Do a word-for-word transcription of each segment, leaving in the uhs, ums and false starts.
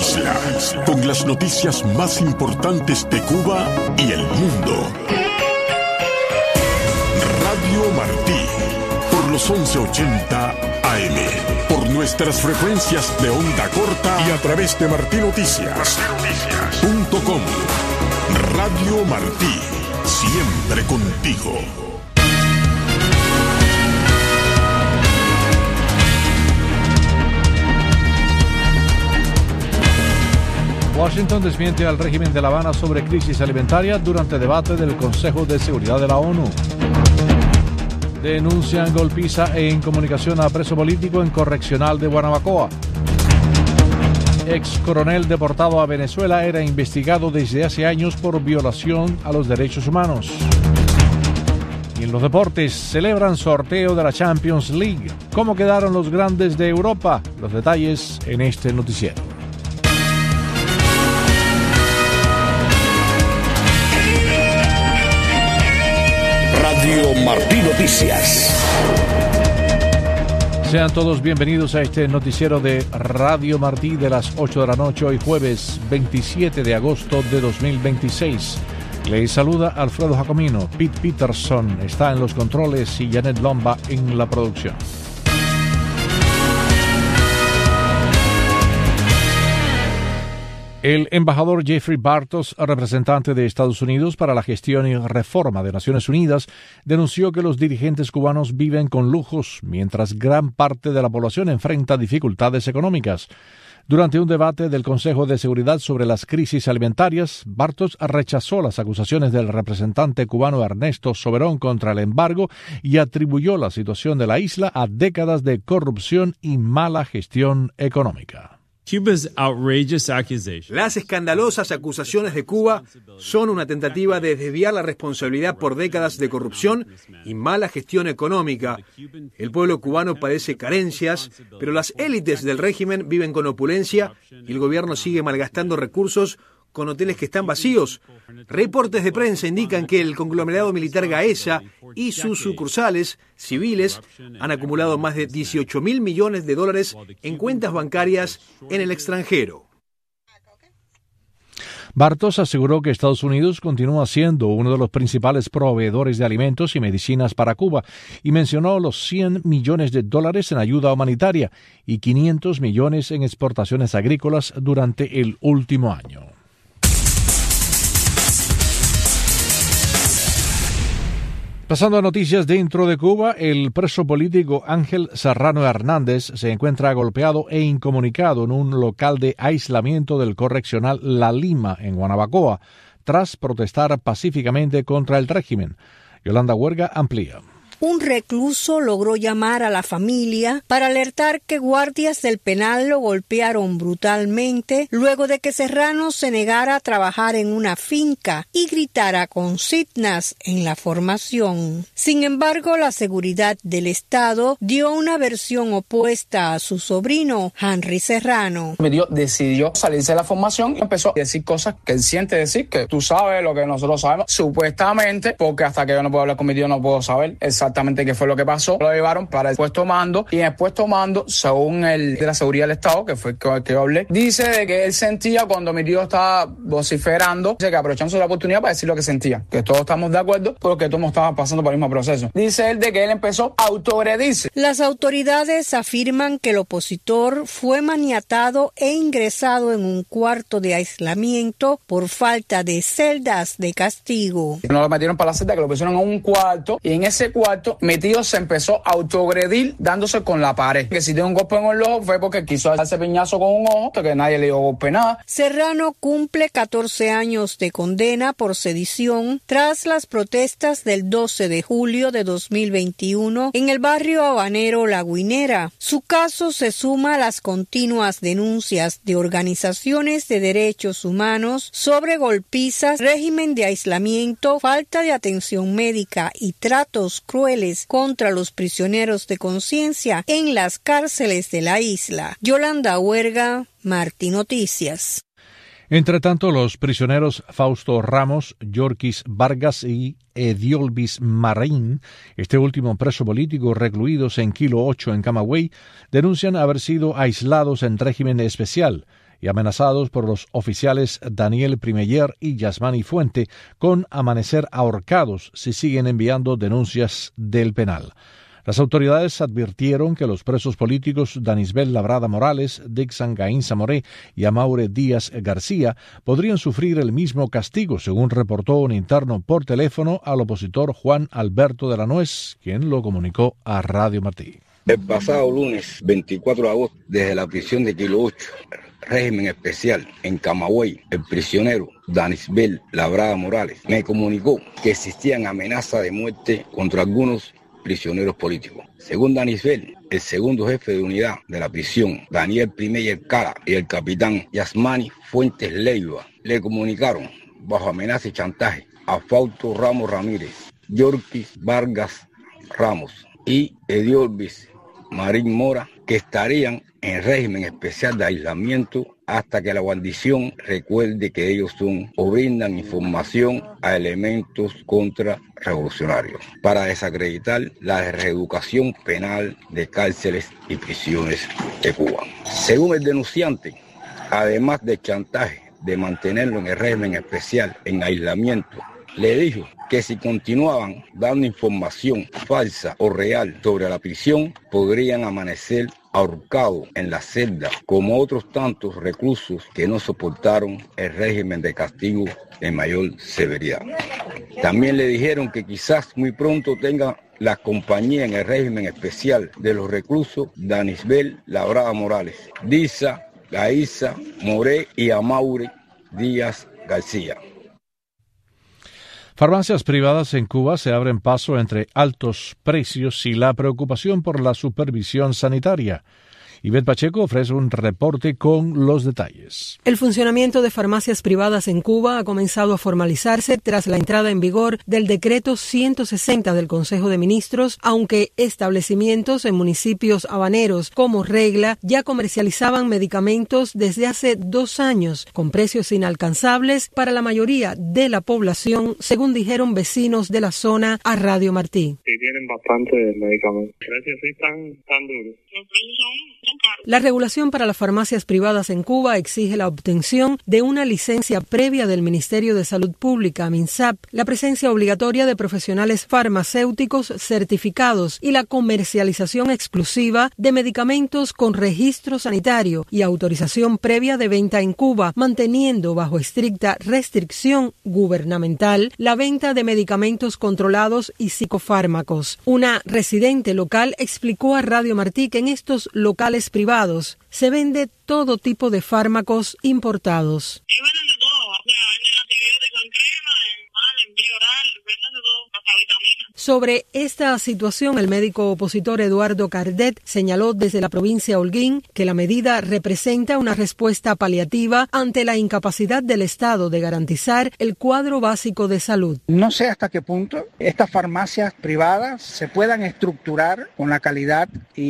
Inicia con las noticias más importantes de Cuba y el mundo. Radio Martí, por los once ochenta A M, por nuestras frecuencias de onda corta y a través de martinoticias punto com. Radio Martí, siempre contigo. Washington desmiente al régimen de La Habana sobre crisis alimentaria durante debate del Consejo de Seguridad de la ONU. Denuncian golpiza e incomunicación a preso político en correccional de Guanabacoa. Ex coronel deportado a Venezuela era investigado desde hace años por violación a los derechos humanos. Y en los deportes, celebran sorteo de la Champions League. ¿Cómo quedaron los grandes de Europa? Los detalles en este noticiero. Radio Martí Noticias. Sean todos bienvenidos a este noticiero de Radio Martí de las ocho de la noche, hoy jueves veintisiete de agosto de dos mil veintiséis. Les saluda Alfredo Jacomino. Pete Peterson está en los controles y Janet Lomba en la producción. El embajador Jeffrey Bartos, representante de Estados Unidos para la gestión y reforma de Naciones Unidas, denunció que los dirigentes cubanos viven con lujos, mientras gran parte de la población enfrenta dificultades económicas. Durante un debate del Consejo de Seguridad sobre las crisis alimentarias, Bartos rechazó las acusaciones del representante cubano Ernesto Soberón contra el embargo y atribuyó la situación de la isla a décadas de corrupción y mala gestión económica. Cuba's outrageous accusations. Las escandalosas acusaciones de Cuba son una tentativa de desviar la responsabilidad por décadas de corrupción y mala gestión económica. El pueblo cubano padece carencias, pero las élites del régimen viven con opulencia y el gobierno sigue malgastando recursos con hoteles que están vacíos. Reportes de prensa indican que el conglomerado militar Gaesa y sus sucursales civiles han acumulado más de dieciocho mil millones de dólares en cuentas bancarias en el extranjero. Bartos aseguró que Estados Unidos continúa siendo uno de los principales proveedores de alimentos y medicinas para Cuba y mencionó los cien millones de dólares en ayuda humanitaria y quinientos millones en exportaciones agrícolas durante el último año. Pasando a noticias dentro de Cuba, el preso político Ángel Serrano Hernández se encuentra golpeado e incomunicado en un local de aislamiento del correccional La Lima, en Guanabacoa, tras protestar pacíficamente contra el régimen. Yolanda Huerga amplía. Un recluso logró llamar a la familia para alertar que guardias del penal lo golpearon brutalmente luego de que Serrano se negara a trabajar en una finca y gritara consignas en la formación. Sin embargo, la seguridad del Estado dio una versión opuesta a su sobrino, Henry Serrano. Mi tío decidió salirse de la formación y empezó a decir cosas que él siente decir, que tú sabes lo que nosotros sabemos, supuestamente, porque hasta que yo no puedo hablar con mi tío no puedo saber exactamente exactamente qué fue lo que pasó. Lo llevaron para el puesto mando y en el puesto mando, según el de la seguridad del Estado, que fue el que, que yo hablé, dice de que él sentía cuando mi tío estaba vociferando, dice que aprovechándose la oportunidad para decir lo que sentía, que todos estamos de acuerdo porque todos estábamos pasando por el mismo proceso. Dice él de que él empezó a autoagredirse. Las autoridades afirman que el opositor fue maniatado e ingresado en un cuarto de aislamiento por falta de celdas de castigo. No lo metieron para la celda, que lo pusieron en un cuarto y en ese cuarto mi tío se empezó a autoagredir dándose con la pared. Que si tiene un golpe en el ojo fue porque quiso darse piñazo con un ojo, que nadie le dio golpe nada. Serrano cumple catorce años de condena por sedición tras las protestas del doce de julio de dos mil veintiuno en el barrio habanero La Guinera. Su caso se suma a las continuas denuncias de organizaciones de derechos humanos sobre golpizas, régimen de aislamiento, falta de atención médica y tratos crueles contra los prisioneros de conciencia en las cárceles de la isla. Yolanda Huerga, Martí Noticias. Entre tanto, los prisioneros Fausto Ramos, Yorkis Vargas y Ediolvis Marín, este último preso político, recluidos en Kilo ocho en Camagüey, denuncian haber sido aislados en régimen especial y amenazados por los oficiales Daniel Primeyer y Yasmani Fuente con amanecer ahorcados si siguen enviando denuncias del penal. Las autoridades advirtieron que los presos políticos Danisbel Labrada Morales, Dixon Gainza Moré y Amaure Díaz García podrían sufrir el mismo castigo, según reportó un interno por teléfono al opositor Juan Alberto de la Nuez, quien lo comunicó a Radio Martí. El pasado lunes veinticuatro de agosto, desde la prisión de Kilo ocho, régimen especial en Camagüey, el prisionero Danisbel Labrada Morales me comunicó que existían amenazas de muerte contra algunos prisioneros políticos. Según Danisbel, el segundo jefe de unidad de la prisión, Daniel Primeyer Cara, y el capitán Yasmani Fuentes Leiva, le comunicaron, bajo amenaza y chantaje, a Fausto Ramos Ramírez, Yorkis Vargas Ramos y Ediolvis Marín Mora, que estarían en régimen especial de aislamiento hasta que la guarnición recuerde que ellos son o brindan información a elementos contrarrevolucionarios para desacreditar la reeducación penal de cárceles y prisiones de Cuba. Según el denunciante, además del chantaje de mantenerlo en el régimen especial en aislamiento, le dijo que si continuaban dando información falsa o real sobre la prisión, podrían amanecer ahorcados en la celda, como otros tantos reclusos que no soportaron el régimen de castigo de mayor severidad. También le dijeron que quizás muy pronto tenga la compañía en el régimen especial de los reclusos Danisbel Labrada Morales, Disa, Gaíza, Moré y Amaure Díaz García. Farmacias privadas en Cuba se abren paso entre altos precios y la preocupación por la supervisión sanitaria. Ivette Pacheco ofrece un reporte con los detalles. El funcionamiento de farmacias privadas en Cuba ha comenzado a formalizarse tras la entrada en vigor del decreto ciento sesenta del Consejo de Ministros, aunque establecimientos en municipios habaneros como Regla ya comercializaban medicamentos desde hace dos años con precios inalcanzables para la mayoría de la población, según dijeron vecinos de la zona a Radio Martí. Sí, tienen bastante medicamentos. Precios sí están tan duros. La regulación para las farmacias privadas en Cuba exige la obtención de una licencia previa del Ministerio de Salud Pública, MINSAP, la presencia obligatoria de profesionales farmacéuticos certificados y la comercialización exclusiva de medicamentos con registro sanitario y autorización previa de venta en Cuba, manteniendo bajo estricta restricción gubernamental la venta de medicamentos controlados y psicofármacos. Una residente local explicó a Radio Martí que en estos locales privados se vende todo tipo de fármacos importados. Y venden de todo, o sea, venden antibióticos en crema, en mal, en vía oral, venden de todo, hasta vitaminas. Sobre esta situación, el médico opositor Eduardo Cardet señaló desde la provincia Holguín que la medida representa una respuesta paliativa ante la incapacidad del Estado de garantizar el cuadro básico de salud. No sé hasta qué punto estas farmacias privadas se puedan estructurar con la calidad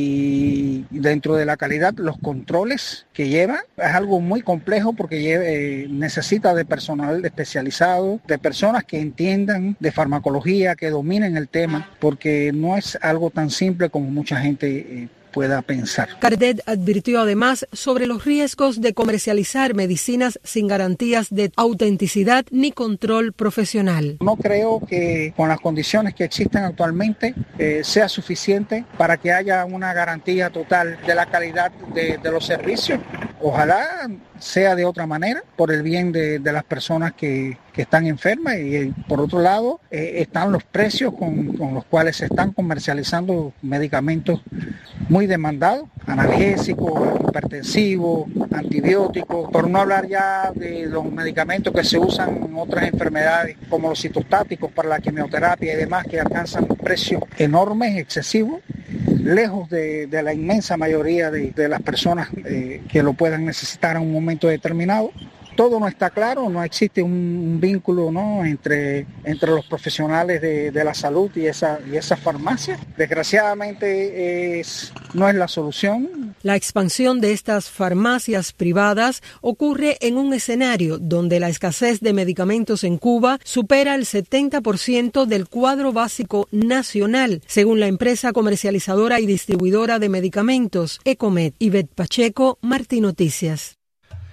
y dentro de la calidad los controles que lleva. Es algo muy complejo porque lleva, eh, necesita de personal especializado, de personas que entiendan de farmacología, que dominen el tema, porque no es algo tan simple como mucha gente eh, pueda pensar. Cardet advirtió además sobre los riesgos de comercializar medicinas sin garantías de autenticidad ni control profesional. No creo que con las condiciones que existen actualmente eh, sea suficiente para que haya una garantía total de la calidad de, de los servicios. Ojalá sea de otra manera, por el bien de, de las personas que, que están enfermas y eh, por otro lado eh, están los precios con, con los cuales se están comercializando medicamentos muy demandados, analgésicos, hipertensivos, antibióticos, por no hablar ya de los medicamentos que se usan en otras enfermedades como los citostáticos para la quimioterapia y demás, que alcanzan precios enormes, excesivos, lejos de, de la inmensa mayoría de, de las personas eh, que lo puedan necesitar en un momento determinado. Todo no está claro, no existe un, un vínculo, ¿no?, entre, entre los profesionales de, de la salud y esa, y esa farmacia. Desgraciadamente es, no es la solución. La expansión de estas farmacias privadas ocurre en un escenario donde la escasez de medicamentos en Cuba supera el setenta por ciento del cuadro básico nacional, según la empresa comercializadora y distribuidora de medicamentos, Ecomed. Ivette Pacheco, Martí Noticias.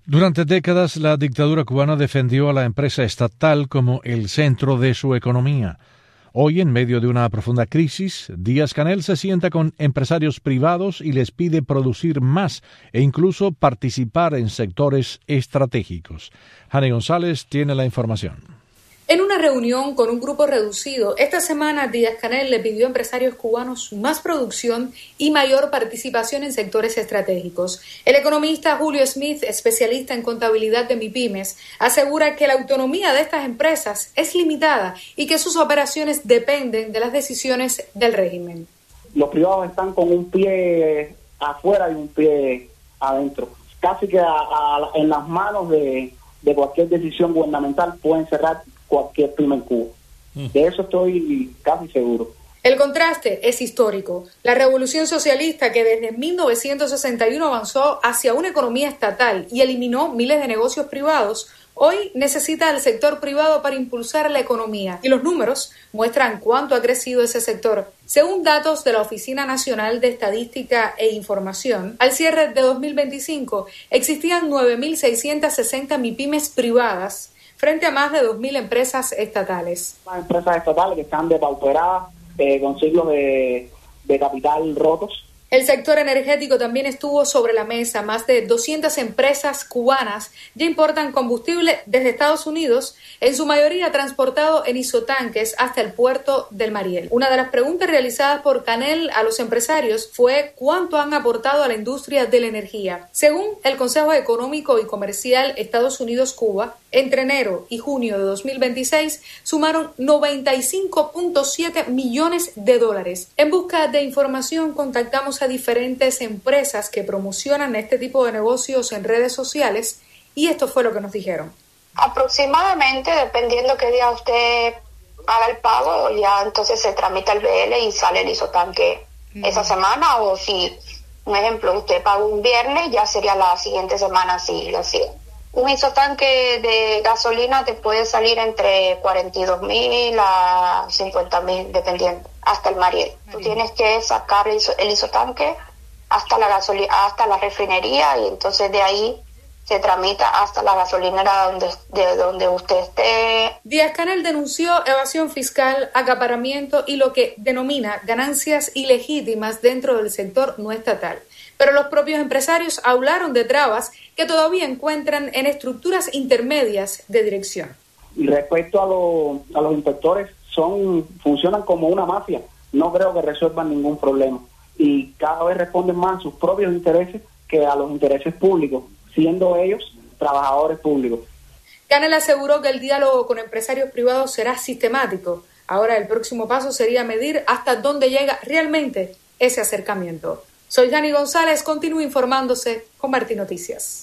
Durante décadas, la dictadura cubana defendió a la empresa estatal como el centro de su economía. Hoy, en medio de una profunda crisis, Díaz-Canel se sienta con empresarios privados y les pide producir más e incluso participar en sectores estratégicos. Jani González tiene la información. En una reunión con un grupo reducido, esta semana Díaz-Canel le pidió a empresarios cubanos más producción y mayor participación en sectores estratégicos. El economista Julio Smith, especialista en contabilidad de MIPYMES, asegura que la autonomía de estas empresas es limitada y que sus operaciones dependen de las decisiones del régimen. Los privados están con un pie afuera y un pie adentro. Casi que a, a, en las manos de, de cualquier decisión gubernamental pueden cerrar cualquier pyme en Cuba. De eso estoy casi seguro. El contraste es histórico. La revolución socialista, que desde mil novecientos sesenta y uno avanzó hacia una economía estatal y eliminó miles de negocios privados, hoy necesita al sector privado para impulsar la economía. Y los números muestran cuánto ha crecido ese sector. Según datos de la Oficina Nacional de Estadística e Información, al cierre de dos mil veinticinco existían nueve mil seiscientas sesenta MIPYMES privadas frente a más de dos mil empresas estatales. Las empresas estatales que están depauperadas, eh, con siglos de, de capital rotos. El sector energético también estuvo sobre la mesa. Más de doscientas empresas cubanas ya importan combustible desde Estados Unidos, en su mayoría transportado en isotanques hasta el puerto del Mariel. Una de las preguntas realizadas por Canel a los empresarios fue cuánto han aportado a la industria de la energía. Según el Consejo Económico y Comercial Estados Unidos-Cuba, entre enero y junio de dos mil veintiséis sumaron noventa y cinco punto siete millones de dólares. En busca de información contactamos a diferentes empresas que promocionan este tipo de negocios en redes sociales y esto fue lo que nos dijeron. Aproximadamente, dependiendo qué día usted haga el pago, ya entonces se tramita el B L y sale el isotanque mm. esa semana, o si, un ejemplo, usted paga un viernes, ya sería la siguiente semana si lo hacía. Un isotanque de gasolina te puede salir entre cuarenta y dos mil a cincuenta mil, dependiendo, hasta el Mariel. Tú tienes que sacar el, iso, el isotanque hasta la gasolina, hasta la refinería, y entonces de ahí se tramita hasta la gasolinera donde, de donde usted esté. Díaz-Canel denunció evasión fiscal, acaparamiento y lo que denomina ganancias ilegítimas dentro del sector no estatal. Pero los propios empresarios hablaron de trabas que todavía encuentran en estructuras intermedias de dirección. Y respecto a, lo, a los inspectores, son funcionan como una mafia. No creo que resuelvan ningún problema. Y cada vez responden más a sus propios intereses que a los intereses públicos, siendo ellos trabajadores públicos. Canel aseguró que el diálogo con empresarios privados será sistemático. Ahora el próximo paso sería medir hasta dónde llega realmente ese acercamiento. Soy Jani González, continúo informándose con Martín Noticias.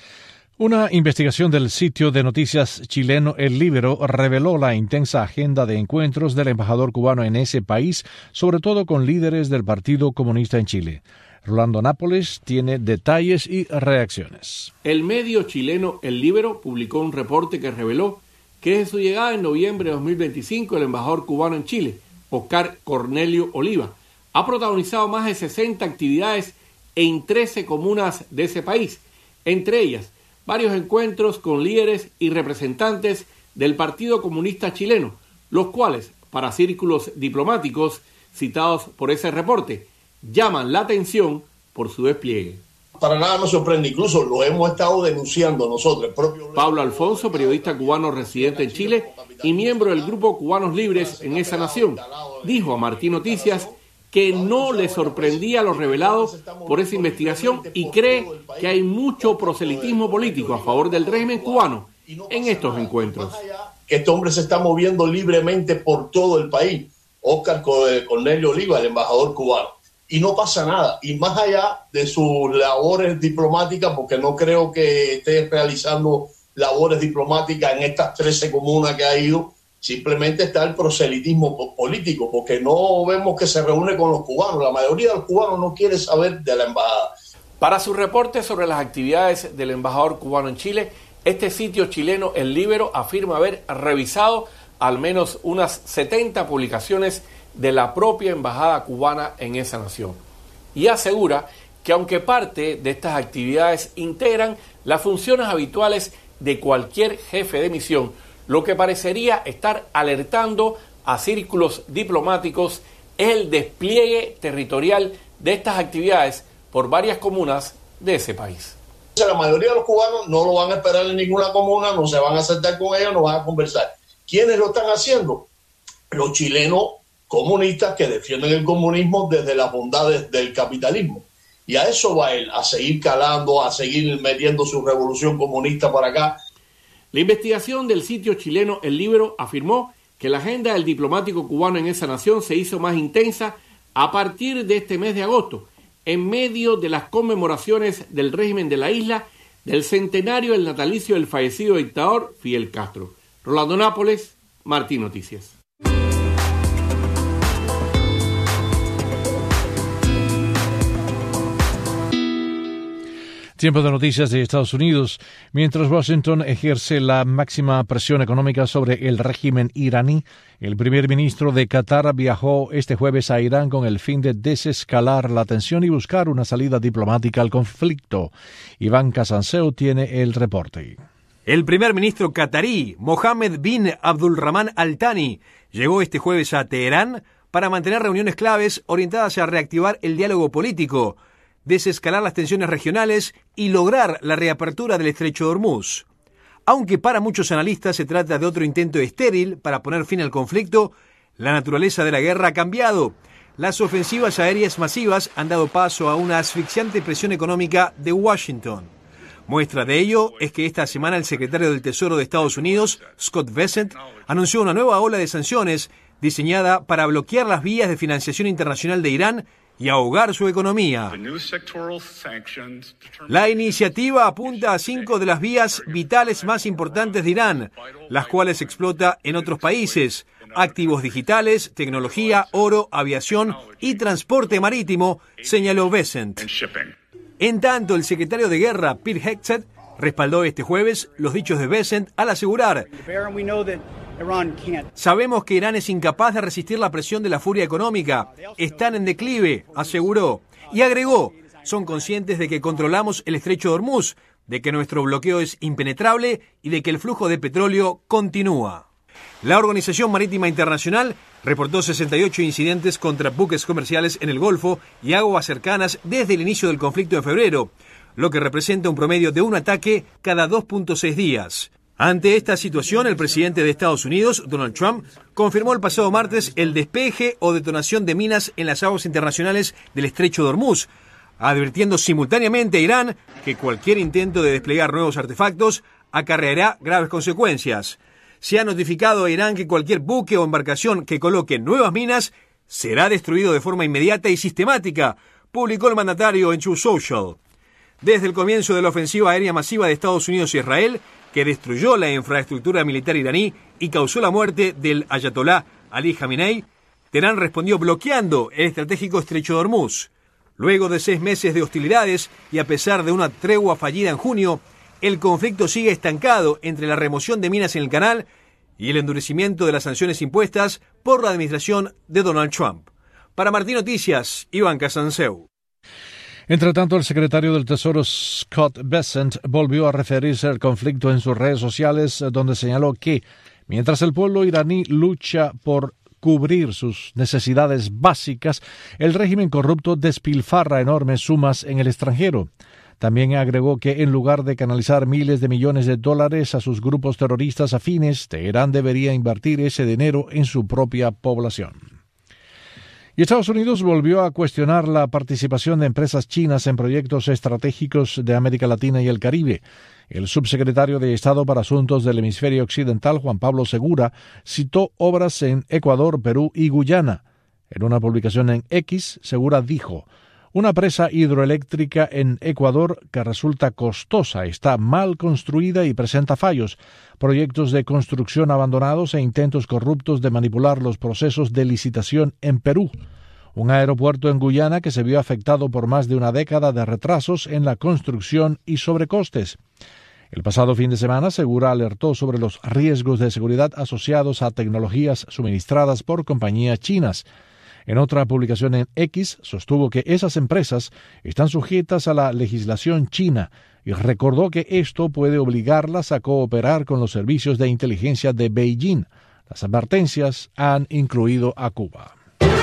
Una investigación del sitio de noticias chileno El Líbero reveló la intensa agenda de encuentros del embajador cubano en ese país, sobre todo con líderes del Partido Comunista en Chile. Rolando Nápoles tiene detalles y reacciones. El medio chileno El Líbero publicó un reporte que reveló que desde su llegada en noviembre de dos mil veinticinco el embajador cubano en Chile, Oscar Cornelio Oliva, ha protagonizado más de sesenta actividades en trece comunas de ese país, entre ellas varios encuentros con líderes y representantes del Partido Comunista Chileno, los cuales, para círculos diplomáticos citados por ese reporte, llaman la atención por su despliegue. Para nada nos sorprende, incluso lo hemos estado denunciando nosotros. El propio Pablo Alfonso, periodista cubano residente en Chile y miembro del grupo Cubanos Libres en esa nación, dijo a Martín Noticias que no le sorprendía lo revelado por esa investigación y cree que hay mucho proselitismo político a favor del régimen cubano en estos encuentros. Que este hombre se está moviendo libremente por todo el país, Oscar Cornelio Oliva, el embajador cubano, y no pasa nada. Y más allá de sus labores diplomáticas, porque no creo que esté realizando labores diplomáticas en estas trece comunas que ha ido, simplemente está el proselitismo político, porque no vemos que se reúne con los cubanos. La mayoría de los cubanos no quiere saber de la embajada. Para su reporte sobre las actividades del embajador cubano en Chile, este sitio chileno El Líbero afirma haber revisado al menos unas setenta publicaciones de la propia embajada cubana en esa nación y asegura que aunque parte de estas actividades integran las funciones habituales de cualquier jefe de misión, lo que parecería estar alertando a círculos diplomáticos es el despliegue territorial de estas actividades por varias comunas de ese país. La mayoría de los cubanos no lo van a esperar en ninguna comuna, no se van a sentar con ellos, no van a conversar. ¿Quiénes lo están haciendo? Los chilenos comunistas que defienden el comunismo desde las bondades del capitalismo. Y a eso va él, a seguir calando, a seguir metiendo su revolución comunista para acá. La investigación del sitio chileno El Libro afirmó que la agenda del diplomático cubano en esa nación se hizo más intensa a partir de este mes de agosto, en medio de las conmemoraciones del régimen de la isla del centenario del natalicio del fallecido dictador Fidel Castro. Rolando Nápoles, Martín Noticias. Tiempo de noticias de Estados Unidos. Mientras Washington ejerce la máxima presión económica sobre el régimen iraní, el primer ministro de Qatar viajó este jueves a Irán con el fin de desescalar la tensión y buscar una salida diplomática al conflicto. Iván Casanseu tiene el reporte. El primer ministro qatarí, Mohammed bin Abdulrahman Al Thani, llegó este jueves a Teherán para mantener reuniones claves orientadas a reactivar el diálogo político, desescalar las tensiones regionales y lograr la reapertura del estrecho de Hormuz. Aunque para muchos analistas se trata de otro intento estéril para poner fin al conflicto, la naturaleza de la guerra ha cambiado. Las ofensivas aéreas masivas han dado paso a una asfixiante presión económica de Washington. Muestra de ello es que esta semana el secretario del Tesoro de Estados Unidos, Scott Bessent, anunció una nueva ola de sanciones diseñada para bloquear las vías de financiación internacional de Irán y ahogar su economía. La iniciativa apunta a cinco de las vías vitales más importantes de Irán, las cuales explota en otros países: activos digitales, tecnología, oro, aviación y transporte marítimo, señaló Bessent. En tanto, el secretario de Guerra, Pete Hegseth, respaldó este jueves los dichos de Bessent al asegurar: sabemos que Irán es incapaz de resistir la presión de la furia económica. Están en declive, aseguró. Y agregó: son conscientes de que controlamos el estrecho de Hormuz, de que nuestro bloqueo es impenetrable y de que el flujo de petróleo continúa. La Organización Marítima Internacional reportó sesenta y ocho incidentes contra buques comerciales en el Golfo y aguas cercanas desde el inicio del conflicto en febrero, lo que representa un promedio de un ataque cada dos punto seis días. Ante esta situación, el presidente de Estados Unidos, Donald Trump, confirmó el pasado martes el despeje o detonación de minas en las aguas internacionales del estrecho de Hormuz, advirtiendo simultáneamente a Irán que cualquier intento de desplegar nuevos artefactos acarreará graves consecuencias. Se ha notificado a Irán que cualquier buque o embarcación que coloque nuevas minas será destruido de forma inmediata y sistemática, publicó el mandatario en Truth Social. Desde el comienzo de la ofensiva aérea masiva de Estados Unidos y Israel, que destruyó la infraestructura militar iraní y causó la muerte del ayatolá Ali Khamenei, Teherán respondió bloqueando el estratégico estrecho de Hormuz. Luego de seis meses de hostilidades y a pesar de una tregua fallida en junio, el conflicto sigue estancado entre la remoción de minas en el canal y el endurecimiento de las sanciones impuestas por la administración de Donald Trump. Para Martín Noticias, Iván Casanseu. Entre tanto, el secretario del Tesoro Scott Bessent volvió a referirse al conflicto en sus redes sociales, donde señaló que, mientras el pueblo iraní lucha por cubrir sus necesidades básicas, el régimen corrupto despilfarra enormes sumas en el extranjero. También agregó que en lugar de canalizar miles de millones de dólares a sus grupos terroristas afines, Teherán debería invertir ese dinero en su propia población. Y Estados Unidos volvió a cuestionar la participación de empresas chinas en proyectos estratégicos de América Latina y el Caribe. El subsecretario de Estado para Asuntos del Hemisferio Occidental, Juan Pablo Segura, citó obras en Ecuador, Perú y Guyana. En una publicación en X, Segura dijo: una presa hidroeléctrica en Ecuador que resulta costosa, está mal construida y presenta fallos, proyectos de construcción abandonados e intentos corruptos de manipular los procesos de licitación en Perú, un aeropuerto en Guyana que se vio afectado por más de una década de retrasos en la construcción y sobrecostes. El pasado fin de semana, Segura alertó sobre los riesgos de seguridad asociados a tecnologías suministradas por compañías chinas. En otra publicación en X, sostuvo que esas empresas están sujetas a la legislación china y recordó que esto puede obligarlas a cooperar con los servicios de inteligencia de Beijing. Las advertencias han incluido a Cuba.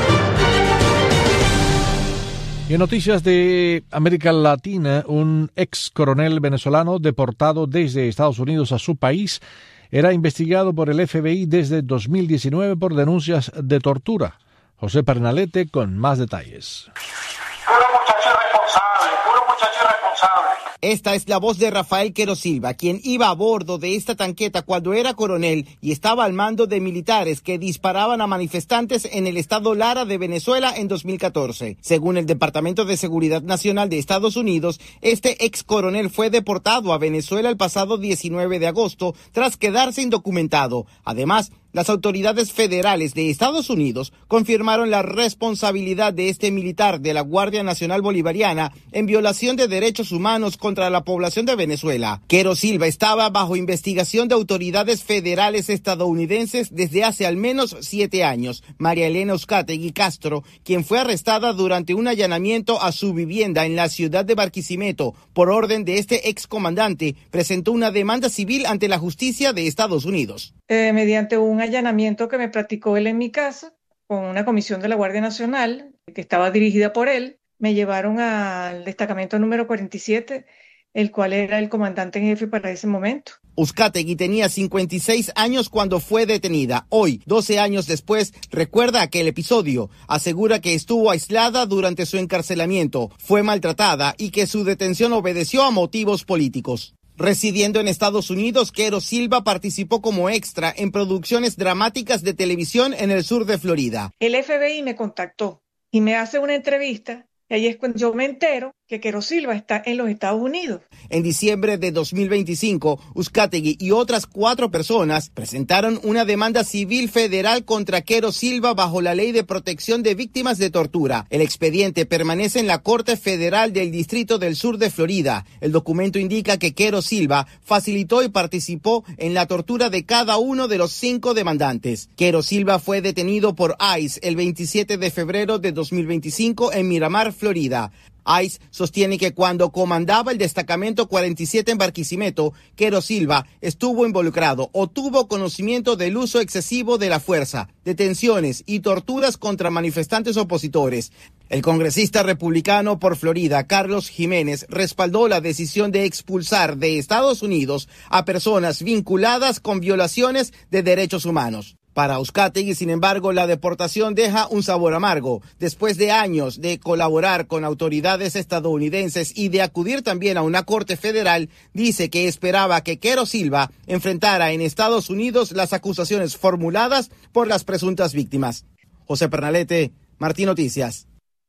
Y en noticias de América Latina, un ex coronel venezolano deportado desde Estados Unidos a su país era investigado por el F B I desde dos mil diecinueve por denuncias de tortura. José Pernalete con más detalles. Puro muchacho irresponsable, puro muchacho irresponsable. Esta es la voz de Rafael Quero Silva, quien iba a bordo de esta tanqueta cuando era coronel y estaba al mando de militares que disparaban a manifestantes en el estado Lara de Venezuela en dos mil catorce. Según el Departamento de Seguridad Nacional de Estados Unidos, este ex coronel fue deportado a Venezuela el pasado diecinueve de agosto tras quedarse indocumentado. Además, las autoridades federales de Estados Unidos confirmaron la responsabilidad de este militar de la Guardia Nacional Bolivariana en violación de derechos humanos contra la población de Venezuela. Quero Silva estaba bajo investigación de autoridades federales estadounidenses desde hace al menos siete años. María Elena Uzcategui Castro, quien fue arrestada durante un allanamiento a su vivienda en la ciudad de Barquisimeto por orden de este excomandante, presentó una demanda civil ante la justicia de Estados Unidos. Eh, mediante un allanamiento que me practicó él en mi casa, con una comisión de la Guardia Nacional, que estaba dirigida por él, me llevaron al destacamento número cuarenta y siete, el cual era el comandante en jefe para ese momento. Uzcategui tenía cincuenta y seis años cuando fue detenida. Hoy, doce años después, recuerda aquel episodio. Asegura que estuvo aislada durante su encarcelamiento, fue maltratada y que su detención obedeció a motivos políticos. Residiendo en Estados Unidos, Quero Silva participó como extra en producciones dramáticas de televisión en el sur de Florida. El F B I me contactó y me hace una entrevista. Y ahí es cuando yo me entero que Quero Silva está en los Estados Unidos. En diciembre de dos mil veinticinco, Uzcategui y otras cuatro personas presentaron una demanda civil federal contra Quero Silva bajo la Ley de Protección de Víctimas de Tortura. El expediente permanece en la Corte Federal del Distrito del Sur de Florida. El documento indica que Quero Silva facilitó y participó en la tortura de cada uno de los cinco demandantes. Quero Silva fue detenido por ICE el veintisiete de febrero de dos mil veinticinco en Miramar, Florida. ICE sostiene que cuando comandaba el destacamento cuarenta y siete en Barquisimeto, Quero Silva estuvo involucrado o tuvo conocimiento del uso excesivo de la fuerza, detenciones y torturas contra manifestantes opositores. El congresista republicano por Florida, Carlos Jiménez, respaldó la decisión de expulsar de Estados Unidos a personas vinculadas con violaciones de derechos humanos. Para Uzcategui, sin embargo, la deportación deja un sabor amargo. Después de años de colaborar con autoridades estadounidenses y de acudir también a una corte federal, dice que esperaba que Quero Silva enfrentara en Estados Unidos las acusaciones formuladas por las presuntas víctimas. José Pernalete, Martín Noticias.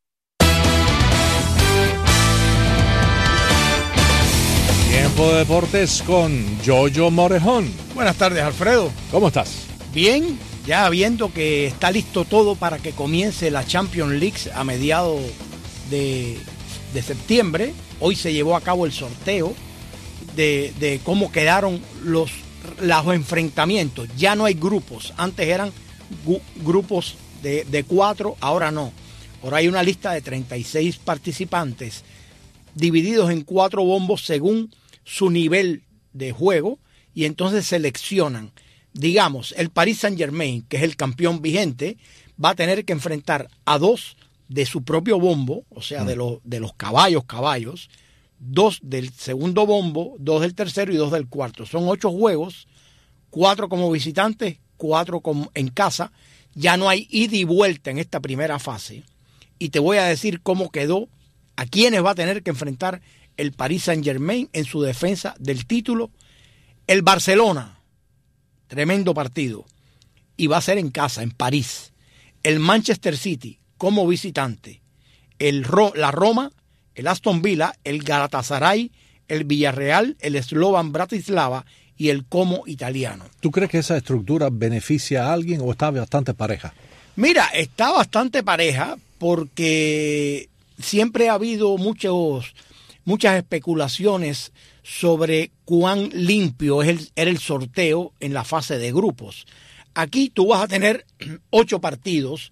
Tiempo de deportes con Yoyo Morejón. Buenas tardes, Alfredo. ¿Cómo estás? Bien, ya viendo que está listo todo para que comience la Champions League a mediados de, de septiembre. Hoy se llevó a cabo el sorteo de, de cómo quedaron los, los enfrentamientos. Ya no hay grupos, antes eran gu, grupos de, de cuatro, ahora no. Ahora hay una lista de treinta y seis participantes divididos en cuatro bombos según su nivel de juego y entonces seleccionan. Digamos, el Paris Saint-Germain, que es el campeón vigente, va a tener que enfrentar a dos de su propio bombo, o sea, de los, de los caballos, caballos, dos del segundo bombo, dos del tercero y dos del cuarto. Son ocho juegos, cuatro como visitantes, cuatro como en casa. Ya no hay ida y vuelta en esta primera fase. Y te voy a decir cómo quedó, a quiénes va a tener que enfrentar el Paris Saint-Germain en su defensa del título. El Barcelona. Tremendo partido. Y va a ser en casa, en París. El Manchester City como visitante. El Ro- la Roma, el Aston Villa, el Galatasaray, el Villarreal, el Slovan Bratislava y el Como italiano. ¿Tú crees que esa estructura beneficia a alguien o está bastante pareja? Mira, está bastante pareja porque siempre ha habido muchos, muchas especulaciones sobre cuán limpio es el, era el sorteo en la fase de grupos. Aquí tú vas a tener ocho partidos,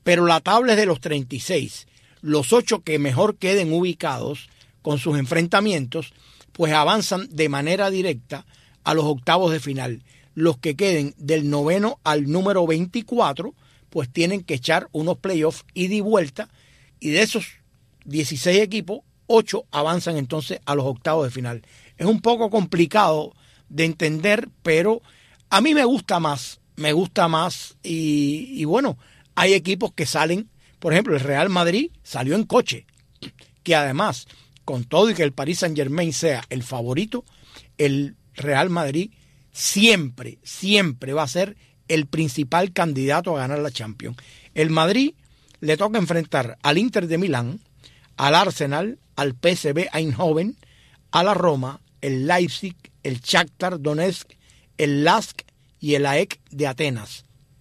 pero la tabla es de los treinta y seis. Los ocho que mejor queden ubicados con sus enfrentamientos, pues avanzan de manera directa a los octavos de final. Los que queden del noveno al número veinticuatro, pues tienen que echar unos playoffs ida y vuelta, y de esos dieciséis equipos, ocho avanzan entonces a los octavos de final. Es un poco complicado de entender, pero a mí me gusta más, me gusta más, y, y bueno, hay equipos que salen, por ejemplo, el Real Madrid salió en coche, que además, con todo y que el Paris Saint-Germain sea el favorito, el Real Madrid siempre, siempre va a ser el principal candidato a ganar la Champions. El Madrid le toca enfrentar al Inter de Milán, al Arsenal, al P S V Eindhoven, a la Roma, el Leipzig, el Shakhtar Donetsk, el Lask y el A E C de Atenas.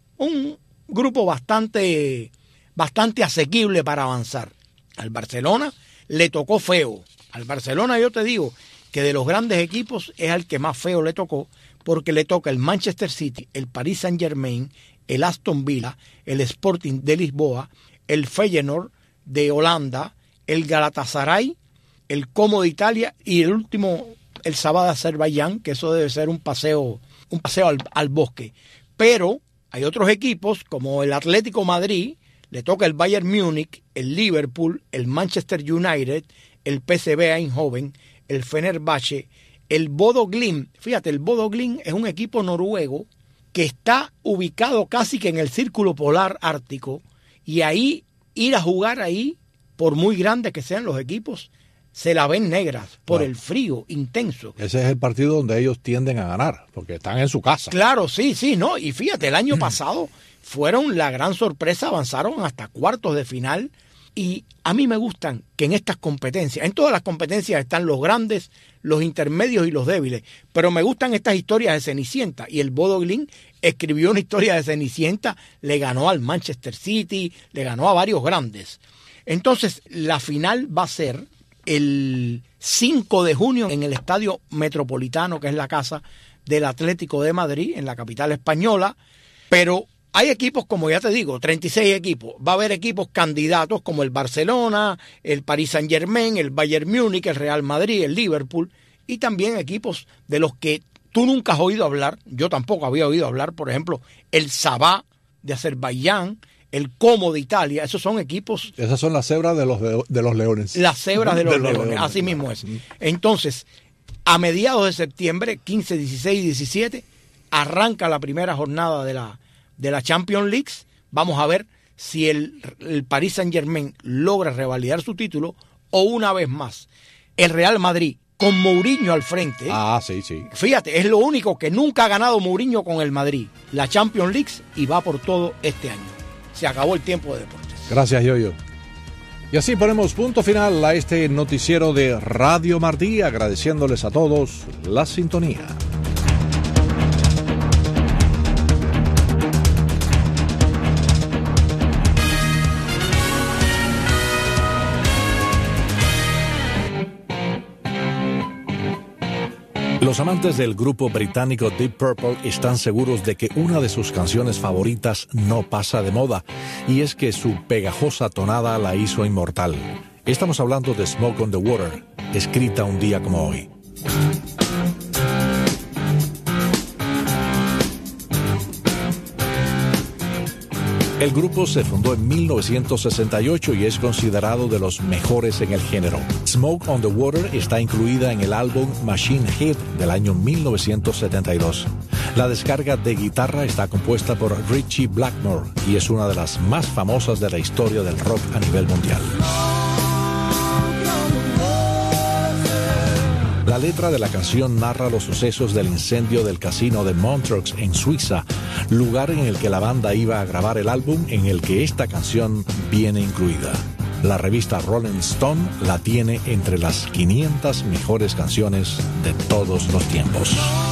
Un grupo bastante, bastante asequible para avanzar. Al Barcelona le tocó feo. Al Barcelona yo te digo que de los grandes equipos es al que más feo le tocó, porque le toca el Manchester City, el Paris Saint-Germain, el Aston Villa, el Sporting de Lisboa, el Feyenoord de Holanda, el Galatasaray, el Como de Italia y el último, el Sabah de Azerbaiyán, que eso debe ser un paseo, un paseo al, al bosque. Pero hay otros equipos como el Atlético Madrid, le toca el Bayern Múnich, el Liverpool, el Manchester United, el P S V Eindhoven, el Fenerbahce, el Bodo Glimt. Fíjate, el Bodo Glimt es un equipo noruego que está ubicado casi que en el círculo polar ártico, y ahí ir a jugar ahí, por muy grandes que sean los equipos, se la ven negras por claro. El frío intenso. Ese es el partido donde ellos tienden a ganar, porque están en su casa. Claro, sí, sí, no. Y fíjate, el año pasado fueron la gran sorpresa, avanzaron hasta cuartos de final. Y a mí me gustan que en estas competencias, en todas las competencias están los grandes, los intermedios y los débiles, pero me gustan estas historias de Cenicienta, y el Bodo Glimt escribió una historia de Cenicienta, le ganó al Manchester City, le ganó a varios grandes. Entonces, la final va a ser el cinco de junio en el Estadio Metropolitano, que es la casa del Atlético de Madrid, en la capital española, pero hay equipos, como ya te digo, treinta y seis equipos. Va a haber equipos candidatos como el Barcelona, el Paris Saint-Germain, el Bayern Múnich, el Real Madrid, el Liverpool, y también equipos de los que tú nunca has oído hablar, yo tampoco había oído hablar, por ejemplo, el Sabah de Azerbaiyán, el Como de Italia. Esos son equipos... Esas son las cebras de los, de, de los leones. Las cebras de los, de los leones, leones, así mismo es. Entonces, a mediados de septiembre, quince, dieciséis y diecisiete, arranca la primera jornada de la... de la Champions League. Vamos a ver si el, el Paris Saint-Germain logra revalidar su título, o una vez más el Real Madrid con Mourinho al frente. Ah, sí, sí. Fíjate, es lo único que nunca ha ganado Mourinho con el Madrid, la Champions League, y va por todo este año. Se acabó el tiempo de deportes. Gracias, Yoyo. Y así ponemos punto final a este noticiero de Radio Martí, agradeciéndoles a todos la sintonía. Los amantes del grupo británico Deep Purple están seguros de que una de sus canciones favoritas no pasa de moda, y es que su pegajosa tonada la hizo inmortal. Estamos hablando de Smoke on the Water, escrita un día como hoy. El grupo se fundó en mil novecientos sesenta y ocho y es considerado de los mejores en el género. Smoke on the Water está incluida en el álbum Machine Head del año mil novecientos setenta y dos. La descarga de guitarra está compuesta por Ritchie Blackmore y es una de las más famosas de la historia del rock a nivel mundial. La letra de la canción narra los sucesos del incendio del casino de Montreux en Suiza, lugar en el que la banda iba a grabar el álbum en el que esta canción viene incluida. La revista Rolling Stone la tiene entre las quinientas mejores canciones de todos los tiempos.